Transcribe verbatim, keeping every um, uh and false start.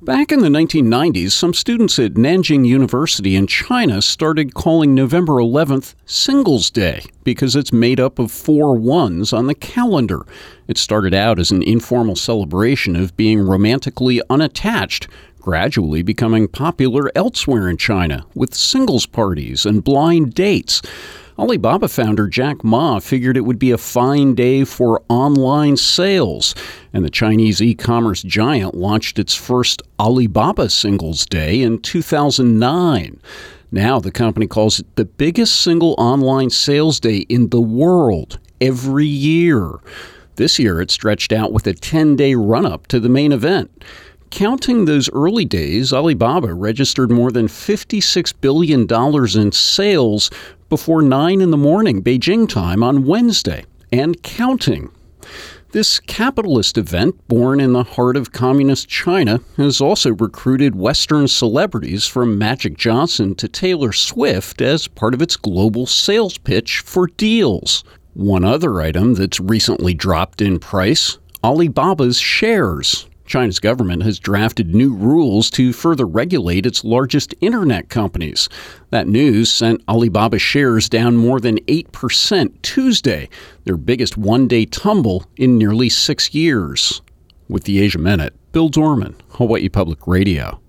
Back in the nineteen nineties, some students at Nanjing University in China started calling November eleventh Singles Day because it's made up of four ones on the calendar. It started out as an informal celebration of being romantically unattached, gradually becoming popular elsewhere in China with singles parties and blind dates. Alibaba founder Jack Ma figured it would be a fine day for online sales, and the Chinese e-commerce giant launched its first Alibaba Singles Day in two thousand nine. Now the company calls it the biggest single online sales day in the world every year. This year it stretched out with a ten-day run-up to the main event. Counting those early days, Alibaba registered more than fifty-six billion dollars in sales before nine in the morning Beijing time on Wednesday, and counting. This capitalist event, born in the heart of communist China, has also recruited Western celebrities from Magic Johnson to Taylor Swift as part of its global sales pitch for deals. One other item that's recently dropped in price, Alibaba's shares. China's government has drafted new rules to further regulate its largest internet companies. That news sent Alibaba shares down more than eight percent Tuesday, their biggest one-day tumble in nearly six years. With the Asia Minute, Bill Dorman, Hawaii Public Radio.